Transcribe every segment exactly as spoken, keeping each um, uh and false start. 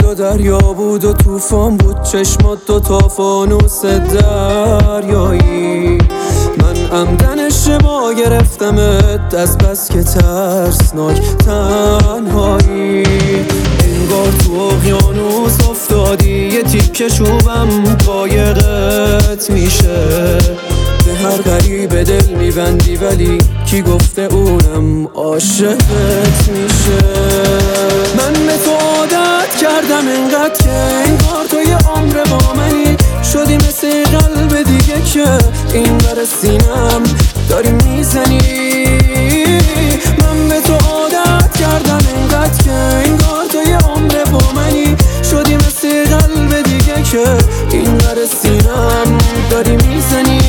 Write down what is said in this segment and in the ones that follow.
و دریا بود و توفان بود، چشمات دو تا فانوس دریایی. من عمدن اشتباه گرفتمت از بس که ترسناک تنهایی. انگار تو اقیانوس افتادی، یه تیکه چوبم قایقت میشه. به هر غریب دل میبندی ولی کی گفته اونم عاشقت میشه. من به تو عادت کردم انقدر که انگار تو یه عمر با منی. شدی مثل قلب دیگه که این بر سینم داری میزنی. من به تو عادت کردم انقدر که انگار تو یه عمر با منی. شدی مثل قلب دیگه که این بر سینم داری میزنی.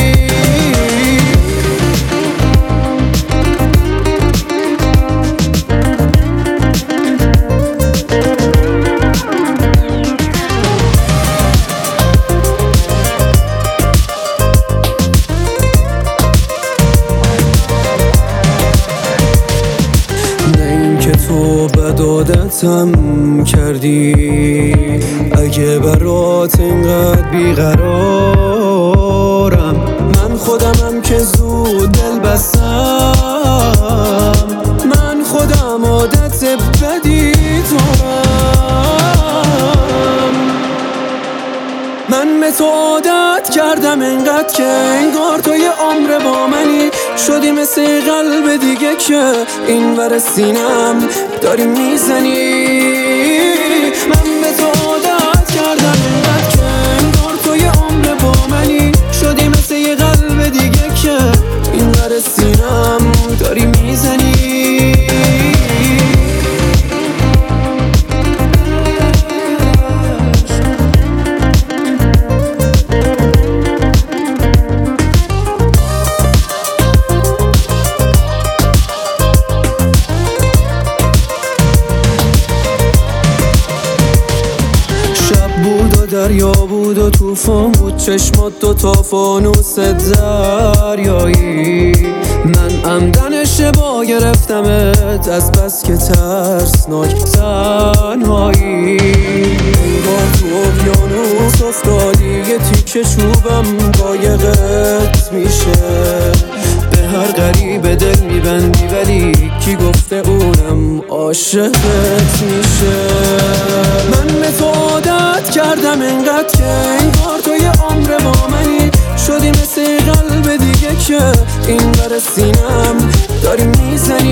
تو بد عادتم کردی، اگه برات اینقدر بیقرارم. من خودمم که زود دل بستم، من خودم عادت بدی دارم. من به تو عادت کردم انقدر که انگار تو یه عمر با منی. شدی مثل قلب دیگه که این ور سینم داری میزنی. من به تو عادت کردم انقدر که انگار تو یه عمر با منی. شدی مثل یه قلب دیگه که این ور سینم داری میزنی. دریا بود و توفان بود، چشمات دو تا فانوس دریایی. من عمدن اشتباه گرفتمت از بس که ترسناک تنهایی. انگار تو اقیانوس افتادی، یه تیکه چوبم قایقت میشه. به هر غریب دل میبندی ولی کی گفته اونم عاشقت میشه. من به تو عادت کردم انقدر که انگار تو یه عمر با منی. شدی مثل قلب دیگه که این بر سینم داری میزنی.